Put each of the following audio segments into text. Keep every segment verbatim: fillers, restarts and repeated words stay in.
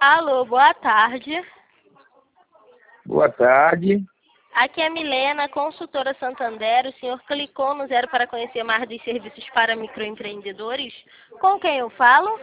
Alô, boa tarde. Boa tarde. Aqui é a Milena, consultora Santander. O senhor clicou no zero para conhecer mais dos serviços para microempreendedores? Com quem eu falo?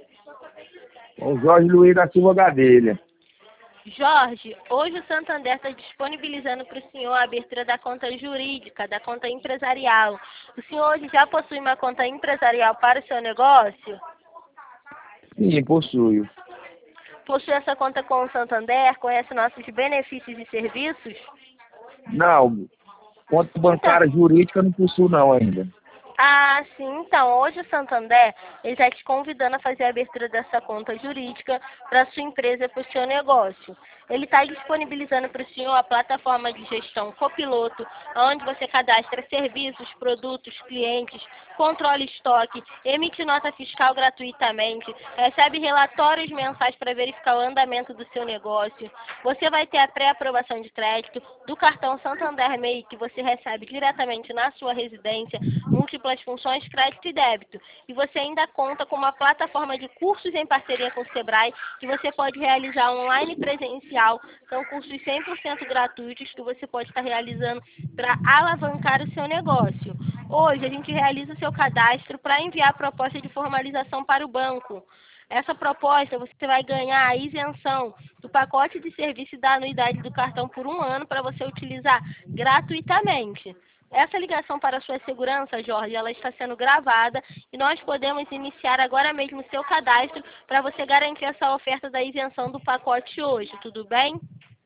O Jorge Luiz da Silva Gadelha. Jorge, hoje o Santander está disponibilizando para o senhor a abertura da conta jurídica, da conta empresarial. O senhor hoje já possui uma conta empresarial para o seu negócio? Sim, possuo. Possui essa conta com o Santander? Conhece nossos benefícios e serviços? Não, conta bancária jurídica não possuo não ainda. Ah, sim. Então, hoje o Santander ele está te convidando a fazer a abertura dessa conta jurídica para a sua empresa e para o seu negócio. Ele está disponibilizando para o senhor a plataforma de gestão Copiloto, onde você cadastra serviços, produtos, clientes, controla estoque, emite nota fiscal gratuitamente, recebe relatórios mensais para verificar o andamento do seu negócio. Você vai ter a pré-aprovação de crédito do cartão Santander M E I, que você recebe diretamente na sua residência, múltiplas funções, crédito e débito. E você ainda conta com uma plataforma de cursos em parceria com o Sebrae, que você pode realizar online e presencial. São cursos cem por cento gratuitos que você pode estar realizando para alavancar o seu negócio. Hoje a gente realiza o seu cadastro para enviar a proposta de formalização para o banco. Essa proposta você vai ganhar a isenção do pacote de serviço e da anuidade do cartão por um ano para você utilizar gratuitamente. Essa ligação para a sua segurança, Jorge, ela está sendo gravada e nós podemos iniciar agora mesmo o seu cadastro para você garantir essa oferta da isenção do pacote hoje, tudo bem?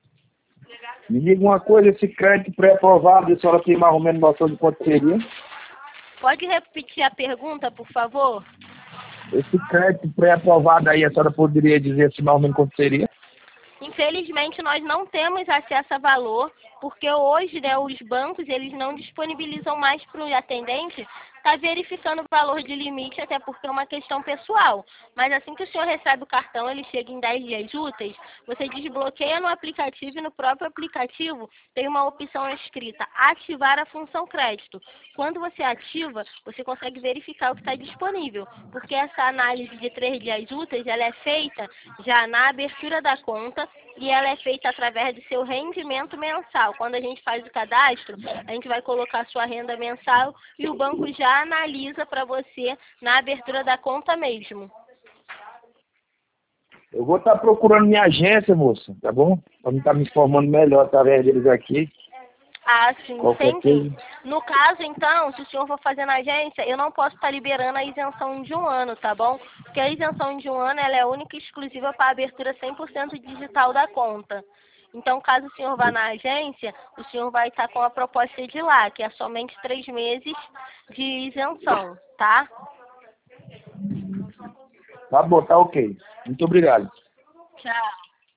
Me diga uma coisa, esse crédito pré-aprovado, a senhora tem mais ou menos noção de quanto seria? Pode repetir a pergunta, por favor? Esse crédito pré-aprovado aí, a senhora poderia dizer assim, mais ou menos quanto seria? Infelizmente, nós não temos acesso a valor, porque hoje, né, os bancos eles não disponibilizam mais para o atendente estar verificando o valor de limite, até porque é uma questão pessoal. Mas assim que o senhor recebe o cartão, ele chega em dez dias úteis, você desbloqueia no aplicativo e no próprio aplicativo tem uma opção escrita ativar a função crédito. Quando você ativa, você consegue verificar o que está disponível, porque essa análise de três dias úteis ela é feita já na abertura da conta e ela é feita através do seu rendimento mensal. Quando a gente faz o cadastro, a gente vai colocar a sua renda mensal e o banco já analisa para você na abertura da conta mesmo. Eu vou estar procurando minha agência, moça, tá bom? Para me estar me informando melhor através deles aqui. Ah, sim, Qualquer entendi. coisa. No caso, então, se o senhor for fazer na agência, eu não posso estar liberando a isenção de um ano, tá bom? Porque a isenção de um ano ela é única e exclusiva para a abertura cem por cento digital da conta. Então, caso o senhor vá na agência, o senhor vai estar com a proposta de lá, que é somente três meses de isenção, tá? Tá bom, tá ok. Muito obrigado. Tchau.